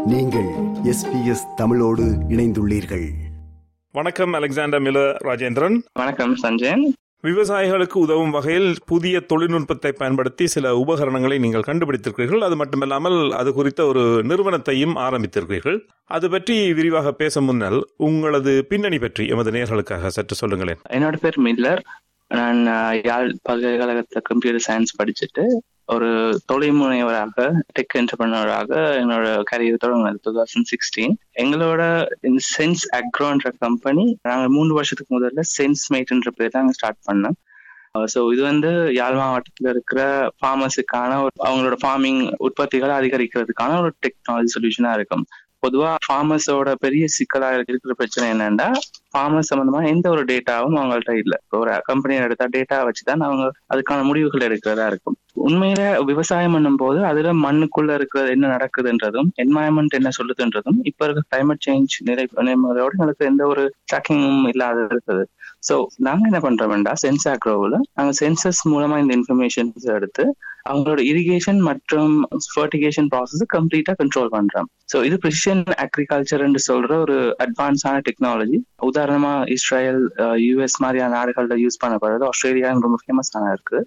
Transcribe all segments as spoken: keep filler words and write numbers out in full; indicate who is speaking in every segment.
Speaker 1: நீங்கள் S B S தமிழோடு இணைந்துள்ளீர்கள்.
Speaker 2: வணக்கம். Alexander Miller Rajendran.
Speaker 3: வணக்கம் சஞ்சயன்.
Speaker 2: விவசாயிகளுக்கு உதவும் வகையில் புதிய தொழில்நுட்பத்தை பயன்படுத்தி சில உபகரணங்களை நீங்கள் கண்டுபிடித்திருக்கிறீர்கள். அது மட்டுமல்லாமல் அது குறித்த ஒரு நிறுவனத்தையும் ஆரம்பித்திருக்கிறீர்கள். அது பற்றி விரிவாக பேச முன்னால் உங்களது பின்னணி பற்றி எமது நேயர்களுக்காக சற்று சொல்லுங்களேன்.
Speaker 3: என்னோட பேர் மில்லர். நான் யாழ் பல்கலைக்கழகத்தில் கம்ப்யூட்டர் சயின்ஸ் படிச்சுட்டு ஒரு தொழில் முனைவராக டெக் என்டர்பிரனராக என்னோட கரியர் தொடங்கினது டூ தௌசண்ட் சிக்ஸ்டீன். எங்களோட சென்ஸ் அக்ரோன்ற கம்பெனி நாங்கள் மூன்று வருஷத்துக்கு முதல்ல சென்ஸ் மேட்ன்ற பேர் தான் ஸ்டார்ட் பண்ணோம். ஸோ இது வந்து யாழ் மாவட்டத்தில் இருக்கிற ஃபார்மர்ஸுக்கான அவங்களோட ஃபார்மிங் உற்பத்திகளை அதிகரிக்கிறதுக்கான ஒரு டெக்னாலஜி சொல்யூஷனா இருக்கும். பொதுவா ஃபார்மர்ஸோட பெரிய சிக்கலா இருக்கிற பிரச்சனை என்னன்னா, ஃபார்மர்ஸ் சம்பந்தமா எந்த ஒரு டேட்டாவும் அவங்கள்ட்ட இல்லை. ஒரு கம்பெனியை எடுத்தா டேட்டா வச்சுதான் அவங்க அதுக்கான முடிவுகள் எடுக்கிறதா இருக்கும். உண்மையில விவசாயம் பண்ணும் போது அதுல மண்ணுக்குள்ள இருக்கிறது என்ன நடக்குதுன்றதும் என்வாயன்மெண்ட் என்ன சொல்லுதுன்றதும் இப்ப இருக்க கிளைமேட் சேஞ்ச் நிலைமையோட எங்களுக்கு எந்த ஒரு ட்ராக்கிங்கும் இல்லாத இருக்குது. ஸோ நாங்க என்ன பண்றோம்டா, சென்ஸ் அக்ரோவில் நாங்க சென்சஸ் மூலமா இந்த இன்ஃபர்மேஷன்ஸ் எடுத்து அவங்களோட இரிகேஷன் மற்றும் ஃபர்டிகேஷன் ப்ராசஸ் கம்ப்ளீட்டா கண்ட்ரோல் பண்றோம். ஸோ இது ப்ரிசிஷன் அக்ரிகல்ச்சர் சொல்ற ஒரு அட்வான்ஸான டெக்னாலஜி. உதாரணமா இஸ்ரேல், யூஎஸ் மாதிரியான நாடுகள்ல யூஸ் பண்ணப்படுறது. ஆஸ்திரேலியா ரொம்ப ஃபேமஸான இருக்கு.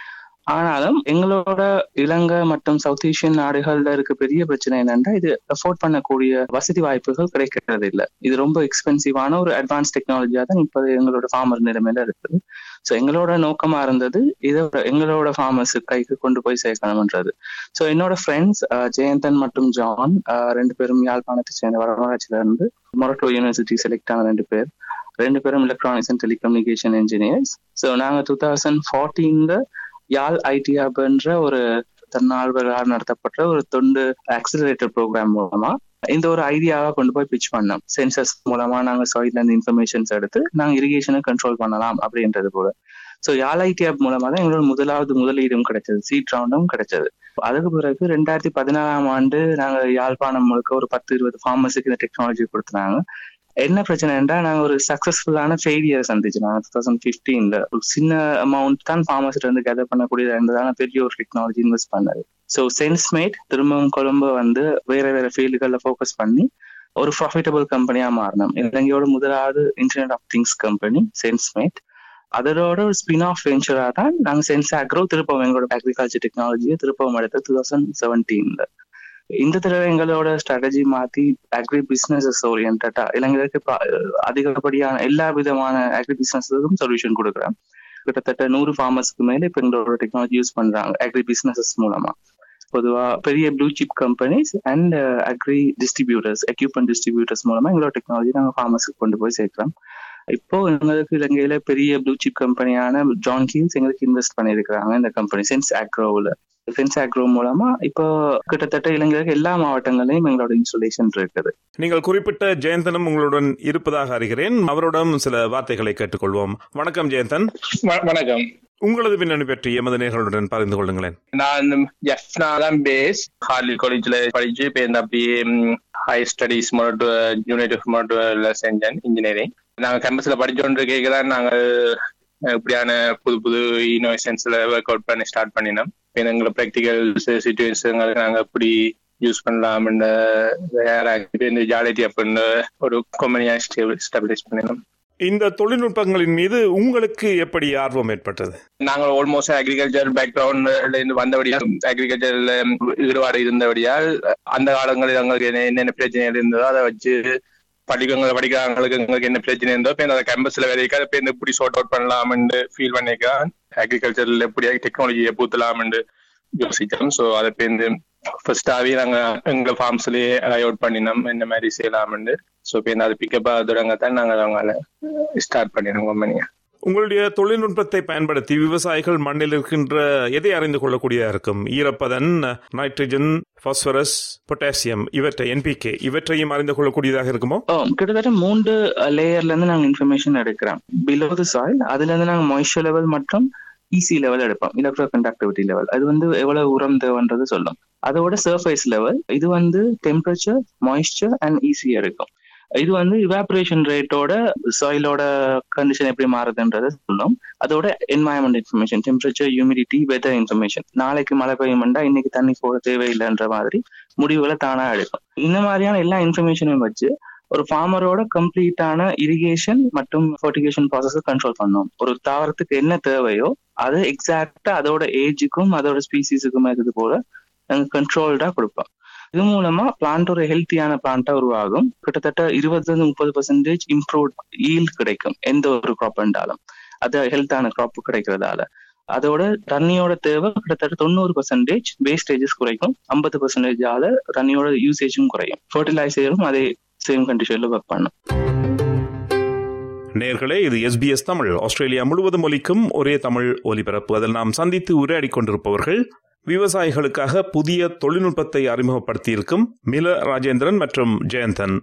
Speaker 3: ஆனாலும் எங்களோட இலங்கை மற்றும் சவுத் ஏசியன் நாடுகள்ல இருக்க பெரிய பிரச்சனை என்னன்னா, இது அஃபோர்ட் பண்ணக்கூடிய வசதி வாய்ப்புகள் கிடைக்கிறது இல்லை. இது ரொம்ப எக்ஸ்பென்சிவான ஒரு அட்வான்ஸ் டெக்னாலஜியா தான் இப்ப எங்களோட ஃபார்மர் நிலைமையில இருக்குது. ஸோ எங்களோட நோக்கமா இருந்தது இதோட எங்களோட ஃபார்மர்ஸ் கைக்கு கொண்டு போய் சேர்க்கணும்ன்றது. ஸோ என்னோட ஃப்ரெண்ட்ஸ் ஜெயந்தன் மற்றும் ஜான் ரெண்டு பேரும் யாழ்ப்பாணத்தை சேர்ந்த வடமராட்சியில இருந்து மொரட்டோ யூனிவர்சிட்டி செலக்ட் ஆன ரெண்டு பேர் ரெண்டு பேரும் electronics and telecommunication engineers. So நாங்க டூ தௌசண்ட் ஃபோர்டீன்ல யாழ் ஐடி ஹப்ன்ற ஒரு தன்னார்வலர் நடத்தப்பட்ட ஒரு தொண்டு ஆக்சிலரேட்டர் ப்ரோக்ராம் மூலமா இந்த ஒரு ஐடியாவை கொண்டு போய் பிச் பண்ணோம். சென்சஸ் மூலமா நாங்க சாயில்ல இருந்து இன்ஃபர்மேஷன்ஸ் எடுத்து நாங்க இரிகேஷனை கண்ட்ரோல் பண்ணலாம் அப்படின்றது போல. ஸோ யாழ் ஐடி ஹப் மூலமா தான் எங்களோட முதலாவது முதலீடும் கிடைச்சது, சீட் ரவுண்டும் கிடைச்சது. அதுக்கு பிறகு ரெண்டாயிரத்தி பதினாறாம் ஆண்டு நாங்க யாழ்ப்பாணம் முழுக்க ஒரு பத்து இருபது ஃபார்மர்ஸுக்கு இந்த டெக்னாலஜி கொடுத்தாங்க. என்ன பிரச்சனைன்றா, நாங்க ஒரு சக்சஸ்ஃபுல்லான ஃபெயிலியர் சந்திச்சு நாங்க டூ தௌசண்ட் பிப்டீன்ல ஒரு சின்ன அமௌண்ட் தான் ஃபார்மர்ஸ்ல இருந்து கேதர் பண்ணக்கூடியதா இருந்ததான பெரிய ஒரு டெக்னாலஜி இன்வெஸ்ட் பண்ணது. ஸோ சென்ஸ்மேட் திரும்பவும் கொழும்பு வந்து வேற வேற ஃபீல்டுகள்ல ஃபோக்கஸ் பண்ணி ஒரு ப்ராஃபிட்டபிள் கம்பெனியா மாறணும். இலங்கையோட முதலாவது internet of things company Sensemate. அதோட ஒரு ஸ்பின் ஆஃப் வெஞ்சரா தான் நாங்க சென்ஸ் அக்ரோ திருப்பவும் எங்களோட அக்ரிகல்ச்சர் டெக்னாலஜியை திருப்பவும் எடுத்து டூ தௌசண்ட் செவன்டீன்ல. இந்த தடவை எங்களோட ஸ்ட்ராட்டஜி மாத்தி அக்ரி பிசினஸ் ஓரியன்டா இளைஞருக்கு அதிகப்படியான எல்லா விதமான அக்ரி பிசினஸுக்கும் சொல்யூஷன் கொடுக்குறோம். கிட்டத்தட்ட நூறு ஃபார்மர்ஸ்க்கு மேல இப்ப எங்களோட டெக்னாலஜி யூஸ் பண்றாங்க அக்ரி பிசினஸஸ் மூலமா. பொதுவா பெரிய blue chip companies and agri distributors, equipment distributors மூலமா எங்களோட டெக்னாலஜி நாங்கள் ஃபார்மர்ஸ்க்கு கொண்டு போய் சேர்க்கிறோம். இப்போ எங்களுக்கு இலங்கையில பெரிய ப்ளூ சிப் கம்பெனியான ஜான் கீல்ஸ் எங்களுக்கு இன்வெஸ்ட் பண்ணிருக்கிறாங்க இந்த கம்பெனி சென்ஸ் அக்ரோவில். சென்ஸ் அக்ரோ மூலமா இப்போ கிட்டத்தட்ட இலங்கைக்கு எல்லா மாவட்டங்களையும் எங்களோட இன்ஸ்டாலேஷன் இருக்குது.
Speaker 2: நீங்கள் குறிப்பிட்ட ஜெயந்தனும் உங்களுடன் இருப்பதாக அறிகிறேன். அவருடன் சில வார்த்தைகளை கேட்டுக்கொள்வோம். வணக்கம் ஜெயந்தன்.
Speaker 4: வணக்கம்.
Speaker 2: உங்களது பின்னணி பற்றி எமது நேயர்களுடன் பகிர்ந்து கொள்ளுங்களேன்.
Speaker 4: நான் எஃப்னாதான் பேஸ் ஹார்லி காலேஜ்ல படிச்சு இப்போ அப்படியே high studies Moratuwa university of மொரட்டோல செஞ்சேன் இன்ஜினியரிங். நாங்க கேம்பஸ்ல படிச்சோன்ற கேட்கதான் நாங்கள் இப்படியான புது புது இனோவேஷன்ஸ்ல ஒர்க் அவுட் பண்ணி ஸ்டார்ட் பண்ணினோம். எங்களை ப்ராக்டிக்கல் சிச்சுவேஷன்களை நாங்க எப்படி யூஸ் பண்ணலாம் இந்த ஜாலிட்டி அப்படின்னு ஒரு கம்பெனியா ஸ்டெபிலைஸ் பண்ணினோம்.
Speaker 2: இந்த தொழில்நுட்பங்களின் மீது உங்களுக்கு எப்படி ஆர்வம் ஏற்பட்டது?
Speaker 4: நாங்கள் ஆல்மோஸ்ட் அக்ரிகல்ச்சர் பேக்ரவுண்ட்ல இருந்து வந்தபடியால், அக்ரிகல்ச்சர்ல ஈடுபாடு இருந்தபடியால் அந்த காலங்களில் எங்களுக்கு என்னென்ன பிரச்சனைகள் இருந்ததோ அதை வச்சு படிக்கவங்க படிக்கிறாங்களுக்கு எங்களுக்கு என்ன பிரச்சனை இருந்தோ இப்போ அந்த கேம்பஸ்ல வேலைக்கு அதை இப்போ எப்படி சார்ட் அவுட் பண்ணலாம்னு ஃபீல் பண்ணிக்கலாம். அக்ரிகல்ச்சர்ல எப்படி டெக்னாலஜியை பூத்தலாம்னு யோசிச்சோம். ஸோ அதை இப்போ ஃபர்ஸ்டாவே நாங்க எங்க ஃபார்ம்ஸ்லயே அவுட் பண்ணினோம் என்ன மாதிரி செய்யலாம்னு. ஸோ இப்போ அதை பிக்கப் தொடங்கத்தான் நாங்கள் அவங்கள ஸ்டார்ட் பண்ணினோம் கம்பெனியை.
Speaker 2: உங்களுடைய தொழில்நுட்பத்தை பயன்படுத்தி விவசாயிகள் மண்ணில் இருக்கின்ற எதை அறிந்து கொள்ளக்கூடியதா இருக்கும்? ஈரப்பதன், நைட்ரஜன், பாஸ்பரஸ், பொட்டாசியம், இவற்றை என்பிகே இவற்றையும் அறிந்து கொள்ளக்கூடியதாக இருக்குமோ?
Speaker 3: கிட்டத்தட்ட மூன்று லேயர்ல இருந்து நாங்க இன்ஃபர்மேஷன் எடுக்கிறோம். பிலோ தி சாயில் அதுல இருந்து நாங்க மாய்ஸ்சர் லெவல் மற்றும் இசி லெவல் எடுப்போம், எலக்ட்ரோ கண்டக்டிவிட்டி லெவல். அது வந்து எவ்வளவு உரம் தேவைன்றது சொல்லும். அதோட சர்ஃபேஸ் லெவல் இது வந்து டெம்பரேச்சர், மாய்ஸ்சர் அண்ட் இசி எடுக்கும். இது வந்து இவாபரேஷன் ரேட்டோட சாயிலோட கண்டிஷன் எப்படி மாறுதுன்றதை சொல்லும். அதோட environment information, temperature, humidity, weather information, நாளைக்கு மழை பெய்யும்டா இன்னைக்கு தண்ணி போட தேவையில்லைன்ற மாதிரி முடிவுகளை தானா எடுக்கும். இந்த மாதிரியான எல்லா இன்ஃபர்மேஷனையும் வச்சு ஒரு ஃபார்மரோட கம்ப்ளீட்டான இரிகேஷன் மற்றும் ஃபர்டிகேஷன் ப்ராசஸை கண்ட்ரோல் பண்ணும். ஒரு தாவரத்துக்கு என்ன தேவையோ அது எக்ஸாக்டா அதோட ஏஜுக்கும் அதோட ஸ்பீசிஸுக்கும் இது போல நாங்கள் கண்ட்ரோல்டா கொடுப்போம். இது மூலமா பிளான்ட் ஒரு ஹெல்த்தியான பிளான்ட்டா உருவாகும். கிட்டத்தட்ட இருபது முப்பது பர்சன்டேஜ் இம்ப்ரூவ் ஈல்ட் கிடைக்கும் எந்த ஒரு கிராப் இருந்தாலும், அது ஹெல்த்தான கிராப் கிடைக்கிறதால. அதோட தண்ணியோட தேவை கிட்டத்தட்ட தொண்ணூறு பர்சன்டேஜ் வேஸ்டேஜஸ் குறைக்கும், ஐம்பது பர்சன்டேஜால தண்ணியோட யூசேஜும் குறையும். ஃபர்டிலைசரும் அதே சேம் கண்டிஷன்ல ஒர்க் பண்ணும்.
Speaker 2: நேர்களே, இது எஸ்பிஎஸ் தமிழ், ஆஸ்திரேலியா முழுவதும் ஒலிக்கும் ஒரே தமிழ் ஒலிபரப்பு. அதில் நாம் சந்தித்து உரையாடி கொண்டிருப்பவர்கள் விவசாயிகளுக்காக புதிய தொழில்நுட்பத்தை அறிமுகப்படுத்தியிருக்கும் மில ராஜேந்திரன் மற்றும் ஜெயந்தன்.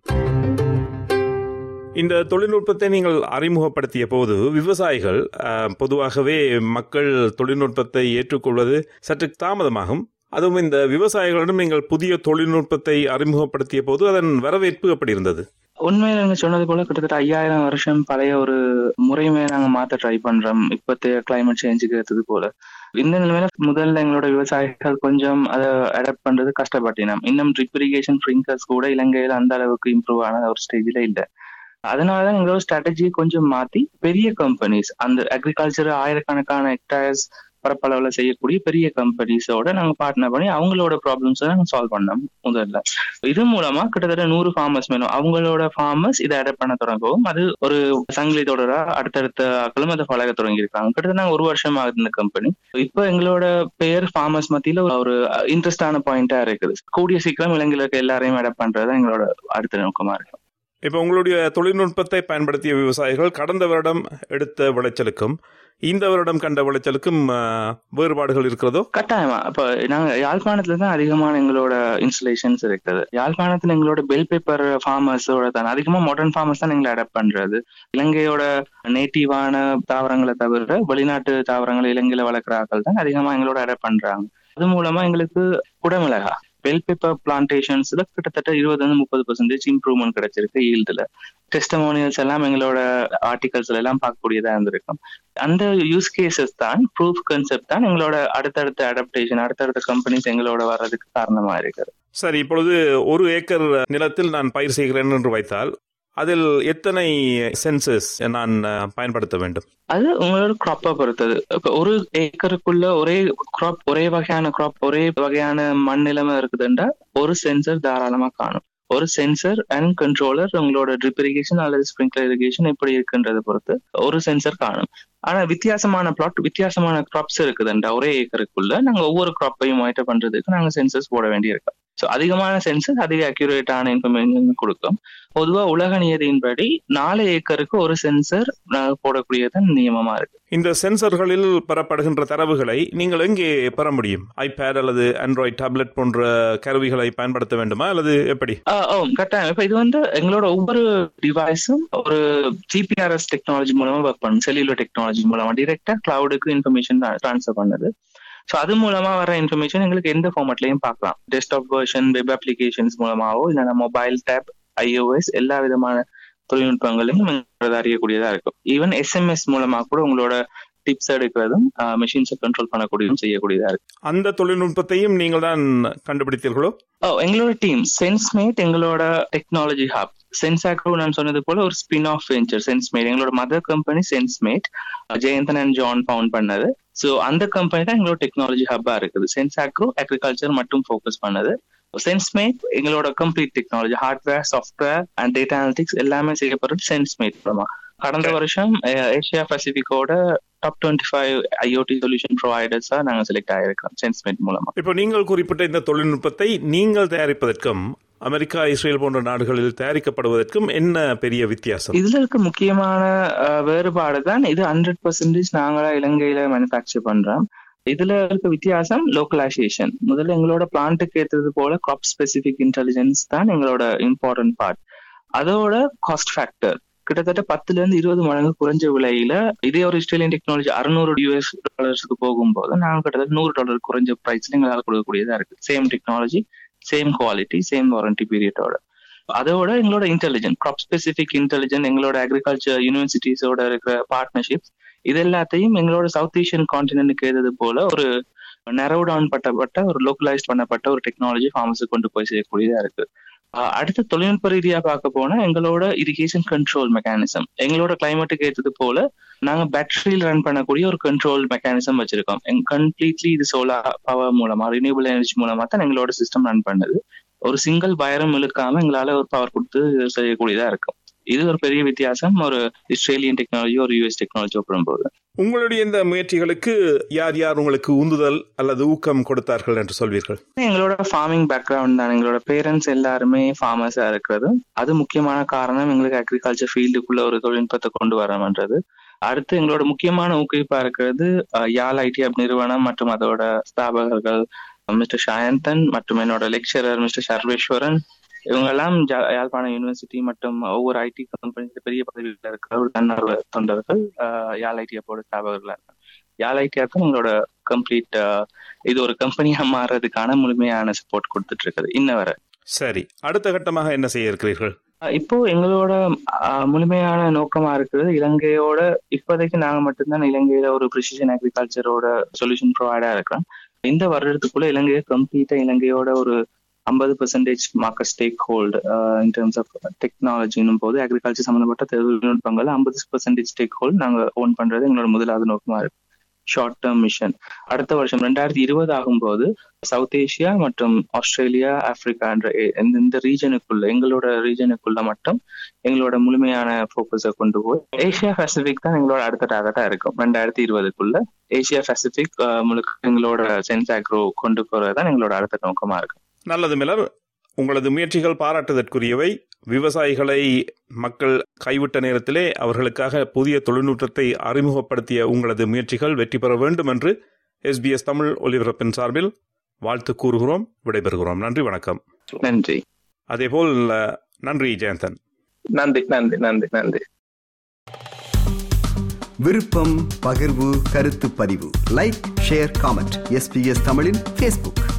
Speaker 2: இந்த தொழில்நுட்பத்தை நீங்கள் அறிமுகப்படுத்திய போது விவசாயிகள் பொதுவாகவே மக்கள் தொழில்நுட்பத்தை ஏற்றுக்கொள்வது சற்று தாமதமாகும். அதுவும் இந்த விவசாயிகளிடம் நீங்கள் புதிய தொழில்நுட்பத்தை அறிமுகப்படுத்திய போது அதன் வரவேற்பு எப்படி இருந்தது?
Speaker 3: உண்மையில நீங்க சொன்னது போல கிட்டத்தட்ட ஐயாயிரம் வருஷம் பழைய ஒரு முறையுமே நாங்க மாத்த ட்ரை பண்றோம் இப்பத்திய கிளைமேட் சேஞ்சுக்கு ஏற்றது போல. இந்த நிலைமையில முதல்ல எங்களோட விவசாயிகள் கொஞ்சம் அதை அடாப்ட் பண்றது கஷ்டப்பட்டினோம். இன்னும் ட்ரிப் இரிகேஷன் ஸ்ப்ரிங்க்லர்ஸ் கூட இலங்கையில அந்த அளவுக்கு இம்ப்ரூவ் ஆன ஒரு ஸ்டேஜ்ல இல்லை. அதனாலதான் எங்களோட ஸ்ட்ராட்டஜியை கொஞ்சம் மாத்தி பெரிய கம்பெனிஸ், அந்த அக்ரிகல்ச்சர் ஆயிரக்கணக்கான ஹெக்டேர்ஸ் பரப்பளவுல செய்யக்கூடிய பெரிய கம்பெனிஸோட நாங்க பார்ட்னர் பண்ணி அவங்களோட ப்ராப்ளம்ஸை நாங்க சால்வ் பண்ணோம் முதல்ல. இது மூலமா கிட்டத்தட்ட நூறு ஃபார்மர்ஸ் வேணும், அவங்களோட ஃபார்மர்ஸ் இதை அடாப்ட் பண்ண தொடங்கவும் அது ஒரு சங்கிலி தொடரா அடுத்தடுத்த ஆக்களும் அதை பழக தொடங்கி இருக்காங்க. கிட்டத்தட்ட நாங்க ஒரு வருஷம் ஆகுது இந்த கம்பெனி. இப்போ எங்களோட பேர் ஃபார்மர்ஸ் மத்தியில ஒரு இன்ட்ரெஸ்டான பாயிண்டா இருக்குது. கூடிய சீக்கிரம் இலங்கையில இருக்க எல்லாரையும் அடாப்ட் பண்றது எங்களோட அடுத்த நோக்கமா இருக்கு.
Speaker 2: இப்ப உங்களுடைய தொழில்நுட்பத்தை பயன்படுத்திய விவசாயிகள் கடந்த வருடம் எடுத்த விளைச்சலுக்கும் இந்த வருடம் கண்ட விளைச்சலுக்கும் வேறுபாடுகள் இருக்கிறதோ?
Speaker 3: கட்டாயமா. இப்ப நாங்க யாழ்ப்பாணத்துல தான் அதிகமான எங்களோட இன்ஸ்டலேஷன்ஸ் இருக்குது. யாழ்ப்பாணத்துல எங்களோட பெல் பேப்பர் ஃபார்மர்ஸோட தான் அதிகமா மாடர்ன் ஃபார்மர்ஸ் தான் எங்களை அடாப்ட் பண்றது. இலங்கையோட நேட்டிவான தாவரங்களை தவிர வெளிநாட்டு தாவரங்களை இலங்கையில வளர்க்குறாக்கள் தான் அதிகமா எங்களோட அடாப்ட் பண்றாங்க. அது மூலமா எங்களுக்கு குடமிளகா பெல் பேப்பர் பிளான்டேஷன்ஸ்ல கிட்டத்தட்ட இருபது முப்பது பர்சன்டேஜ் இம்ப்ரூவ்மெண்ட் கிடைச்சிருக்கு ஈல்டுல. டெஸ்டமோனியல்ஸ் எல்லாம் எங்களோட ஆர்டிகல்ஸ்ல எல்லாம் பார்க்கக்கூடியதா இருந்திருக்கும். அந்த யூஸ் கேசஸ் தான், ப்ரூஃப் கான்செப்ட் தான் எங்களோட அடுத்தடுத்த அடாப்டேஷன், அடுத்தடுத்த கம்பெனிஸ் எங்களோட வர்றதுக்கு காரணமா இருக்கிறது.
Speaker 2: சரி, இப்பொழுது ஒரு ஏக்கர் நிலத்தில் நான் பயிர் செய்கிறேன் என்று வைத்தால் அதில் எத்தனை சென்சஸ் நான் பயன்படுத்த வேண்டும்?
Speaker 3: அது உங்களோட கிராப்பை பொறுத்தது. ஒரு ஏக்கருக்குள்ள ஒரே கிராப், ஒரே வகையான கிராப், ஒரே வகையான மண் நிலைமை இருக்குதுன்றா ஒரு சென்சர் தாராளமா காணும். ஒரு சென்சர் அண்ட் கண்ட்ரோலர் உங்களோட ட்ரிப் இரிகேஷன் அல்லது ஸ்ப்ரிங்க்லர் இரிகேஷன் எப்படி இருக்குன்றதை பொறுத்து ஒரு சென்சர் காணும். ஆனா வித்தியாசமான பிளாட், வித்தியாசமான கிராப்ஸ் இருக்குதுன்றா ஒரே ஏக்கருக்குள்ள நாங்க ஒவ்வொரு கிராப்பையும் மானிட்டர் பண்றதுக்கு நாங்க சென்சர்ஸ் போட வேண்டி இருக்கு. ஸோ அதிகமான சென்சஸ் அதிக அக்யூரேட்டான இன்ஃபர்மேஷன் கொடுக்கும். பொதுவா உலக நியதியின்படி நாலு ஏக்கருக்கு ஒரு சென்சர் போடக்கூடியது நியமமா இருக்கு.
Speaker 2: இந்த சென்சர்களில் பெறப்படுகின்ற தரவுகளை நீங்கள் எங்கே பெற முடியும்? ஐபேட் அல்லது ஆண்ட்ராய்ட் டேப்லெட் போன்ற கருவிகளை பயன்படுத்த வேண்டுமா அல்லது எப்படி?
Speaker 3: கட்டாயம். இப்ப இது வந்து எங்களோட ஒவ்வொரு டிவைஸும் ஒரு ஜிபிஆர்எஸ் டெக்னாலஜி மூலமா ஒர்க் பண்ணும். செல்லுலர் டெக்னாலஜி மூலமா டிரெக்டா கிளவுடுக்கு இன்ஃபர்மேஷன் டிரான்ஸ்ஃபர் பண்ணுது. ஸோ அது மூலமா வர இன்ஃபர்மேஷன் எங்களுக்கு எந்த ஃபார்மேட்லயும் பார்க்கலாம். டெஸ்க்டாப் வெர்ஷன், வெப் அப்ளிகேஷன்ஸ் மூலமாவோ இல்லைன்னா மொபைல் டேப், ஐஓஎஸ் எல்லா விதமான தொழில்நுட்பங்களையும் அறியக்கூடியதா இருக்கும். ஈவன் எஸ்எம்எஸ் மூலமா கூட உங்களோட டிப்ஸ் எடுக்கிறதும் மெஷின்ஸை கண்ட்ரோல் பண்ணக்கூடியதும் செய்யக்கூடியதா இருக்கு.
Speaker 2: அந்த தொழில்நுட்பத்தையும் நீங்கள் தான் கண்டுபிடித்தீர்களோ?
Speaker 3: ஓ, எங்களோட டீம் சென்ஸ்மேட் எங்களோட டெக்னாலஜி ஹப். சென்சாக்ரோ நான் சொன்னது போல ஒரு ஸ்பின் ஆஃப் வெஞ்சர் சென்ஸ்மேட். எங்களோட mother company SenzMate, Jeyanthan and John found பண்ணது. ஸோ அந்த கம்பெனி தான் எங்களோட டெக்னாலஜி ஹப்பா இருக்குது. சென்சாக்ரோ அக்ரிகல்ச்சர் மட்டும் ஃபோக்கஸ் பண்ணது. சென்ஸ்மேட் எங்களோட complete technology, hardware, software and data analytics எல்லாமே செய்யப்படுறது சென்ஸ்மேட் மூலமா. கடந்த வருஷம் ஏசியா பசிபிக்கோட top twenty five IoT solution ப்ரொவைடர்ஸா நாங்க செலக்ட் ஆயிருக்கோம் சென்ஸ்மேட் மூலமா.
Speaker 2: இப்போ நீங்கள் குறிப்பிட்ட இந்த தொழில்நுட்பத்தை நீங்கள் தயாரிப்பதற்கும் அமெரிக்கா, இஸ்ரேல் போன்ற நாடுகளில் தயாரிக்கப்படுவதற்கும் என்ன பெரிய வித்தியாசம்?
Speaker 3: இதுல இருக்க முக்கியமான வேறுபாடு தான் இது ஹண்ட்ரட் பர்சன்டேஜ் நாங்களா இலங்கையில மேனுஃபேக்சர் பண்றோம். இதுல இருக்க வித்தியாசம் லோக்கலைசேஷன். முதல்ல எங்களோட பிளான்ட்டுக்கு ஏற்றது போல கிராப் ஸ்பெசிபிக் இன்டெலிஜென்ஸ் தான் எங்களோட இம்பார்ட்டன்ட் பார்ட். அதோட காஸ்ட் ஃபேக்டர் கிட்டத்தட்ட பத்துல இருந்து இருபது மடங்கு குறைஞ்ச விலையில இதே ஒரு இஸ்ரேலியன் டெக்னாலஜி அறுநூறு யூஎஸ் டாலர்ஸ்க்கு போகும்போது நாங்க கிட்டத்தட்ட நூறு டாலர் குறைஞ்ச பிரைஸ்ல எங்களால் கொடுக்கக்கூடியதா இருக்கு. Same technology, same quality, same warranty பீரியடோட. அதோட எங்களோட இன்டெலிஜென்ட் கிராப் ஸ்பெசிபிக் இன்டெலிஜென்ட் எங்களோட அக்ரிகல்ச்சர் யூனிவர்சிட்டிஸோட இருக்கிற பார்ட்னர்ஷிப்ஸ் இது எல்லாத்தையும் எங்களோட சவுத் ஏஷியன் கான்டினென்ட்க்கு ஏறது போல ஒரு நெரோ டவுன் பட்டப்பட்ட ஒரு லோக்கலைஸ்ட் பண்ணப்பட்ட ஒரு டெக்னாலஜி ஃபார்மஸுக்கு கொண்டு போய் செய்யக்கூடியதா இருக்கு. அடுத்த தொழில்நுட்ப ரீதியா பார்க்க போனா எங்களோட இரிகேஷன் கண்ட்ரோல் மெக்கானிசம் எங்களோட கிளைமேட்டுக்கு ஏற்றது போல நாங்க பேட்டரியில் ரன் பண்ணக்கூடிய ஒரு கண்ட்ரோல் மெக்கானிசம் வச்சிருக்கோம். கம்ப்ளீட்லி இது சோலார் பவர் மூலமா ரினியூபிள் எனர்ஜி மூலமா தான் எங்களோட சிஸ்டம் ரன் பண்ணுது. ஒரு சிங்கிள் வயரம் இழுக்காம எங்களால ஒரு பவர் கொடுத்து செய்யக்கூடியதா இருக்கும். இது ஒரு பெரிய வித்தியாசம் ஒரு இஸ்ரேலியன் டெக்னாலஜி ஒரு யூஎஸ் டெக்னாலஜி ஒப்பிடும்போது.
Speaker 2: உங்களுடைய இந்த முயற்சிகளுக்கு யார் யார் உங்களுக்கு உந்துதல் அல்லது ஊக்கம் கொடுத்தார்கள் என்று சொல்வீர்கள்?
Speaker 3: எங்களோட ஃபார்மிங் பேக்ரவுண்ட் தான். எங்களோட பேரண்ட்ஸ் எல்லாருமே ஃபார்மர்ஸா இருக்கிறது. அது முக்கியமான காரணம் எங்களுக்கு அக்ரிகல்ச்சர் ஃபீல்டுக்குள்ள ஒரு தொழில்நுட்பத்தை கொண்டு வரணும்ன்றது. அடுத்து எங்களோட முக்கியமான ஊக்குவிப்பா இருக்கிறது யாழ் ஐடி ஹப் நிறுவனம் மற்றும் அதோட ஸ்தாபகர்கள் மிஸ்டர் ஷாயந்தன் மற்றும் என்னோட லெக்சரர் மிஸ்டர் சர்வேஸ்வரன். இவங்க எல்லாம் யாழ்ப்பாண யூனிவர்சிட்டி மற்றும் ஒவ்வொரு ஐடி கம்பெனி பெரிய பதவியில் இருக்கிற ஒரு தன்னார்வ தொண்டர்கள் யாழ் ஐடி ஹப்போட ஸ்தாபகர்களா இருக்காங்க. யாழ் ஐடி ஹப் எங்களோட கம்ப்ளீட் இது ஒரு கம்பெனியா மாறுறதுக்கான முழுமையான சப்போர்ட் கொடுத்துட்டு இருக்குது இன்ன வரை.
Speaker 2: சரி, அடுத்த கட்டமாக என்ன செய்ய இருக்கிறீர்கள்?
Speaker 3: இப்போ எங்களோட முழுமையான நோக்கமா இருக்கிறது இலங்கையோட இப்போதைக்கு நாங்க மட்டும்தான் இலங்கையில ஒரு ப்ரிசிஷன் அக்ரிகல்ச்சரோட சொல்யூஷன் ப்ரொவைடா இருக்கிறோம். இந்த வருடத்துக்குள்ள இலங்கையை கம்ப்ளீட்டா இலங்கையோட ஒரு ஐம்பது percentage market stake hold in terms of டெக்னாலஜினும் போது அக்ரிகல்ச்சர் சம்பந்தப்பட்ட தொழில்நுட்பங்கள் ஐம்பது பெர்சன்டேஜ் ஸ்டேக் ஹோல்டு நாங்க ஓன் பண்றது எங்களோட முதலாவது நோக்கமா இருக்கு. ஷார்ட் டேர்ம் மிஷன் அடுத்த வருஷம் ரெண்டாயிரத்தி இருபது ஆகும்போது சவுத் ஏசியா மற்றும் ஆஸ்திரேலியா ஆப்பிரிக்கா என்ற இந்த ரீஜனுக்குள்ள எங்களோட ரீஜனுக்குள்ள மட்டும் எங்களோட முழுமையான போக்கஸை கொண்டு போய் ஏசியா பசிபிக் தான் எங்களோட அடுத்த டார்கெட்டா இருக்கும். ரெண்டாயிரத்தி இருபதுக்குள்ள ஏசியா பசிபிக் முழுக்க எங்களோட சென்ஸ் அக்ரோ கொண்டு போறதுதான் எங்களோட அடுத்த நோக்கமா இருக்கு.
Speaker 2: நல்லது மிலர், உங்களது முயற்சிகள் பாராட்டுதற்குரியவை. விவசாயிகளை மக்கள் கைவிட்ட நேரத்திலே அவர்களுக்காக புதிய தொழில்நுட்பத்தை அறிமுகப்படுத்திய உங்களது முயற்சிகள் வெற்றி பெற வேண்டும் என்று எஸ்பிஎஸ் தமிழ் ஒலிபரப்பின் சார்பில் வாழ்த்து கூறுகிறோம். விடைபெறுகிறோம். நன்றி, வணக்கம்.
Speaker 3: நன்றி.
Speaker 2: அதேபோல் நன்றி ஜெயந்தன்.
Speaker 4: நன்றி நன்றி நன்றி நன்றி.
Speaker 1: விருப்பம், பகிர்வு, கருத்து பதிவு, லைக், ஷேர், காமெண்ட். எஸ்பிஎஸ் தமிழின் ஃபேஸ்புக்.